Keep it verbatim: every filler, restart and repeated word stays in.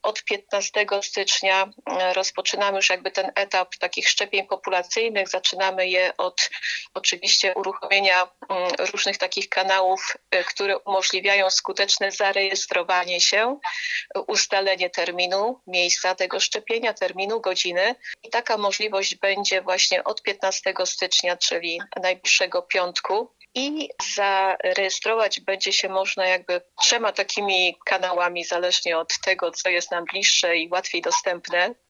od piętnastego stycznia rozpoczynamy już jakby ten etap takich szczepień populacyjnych. Zaczynamy je od oczywiście uruchomienia różnych takich kanałów, które umożliwiają skuteczne zarejestrowanie się, ustalenie terminu, miejsca tego szczepienia, terminu, godziny. I taka możliwość będzie właśnie od piętnastego stycznia, czyli najbliższego piątku. I zarejestrować będzie się można jakby trzema takimi kanałami, zależnie od tego, co jest nam bliższe i łatwiej dostępne.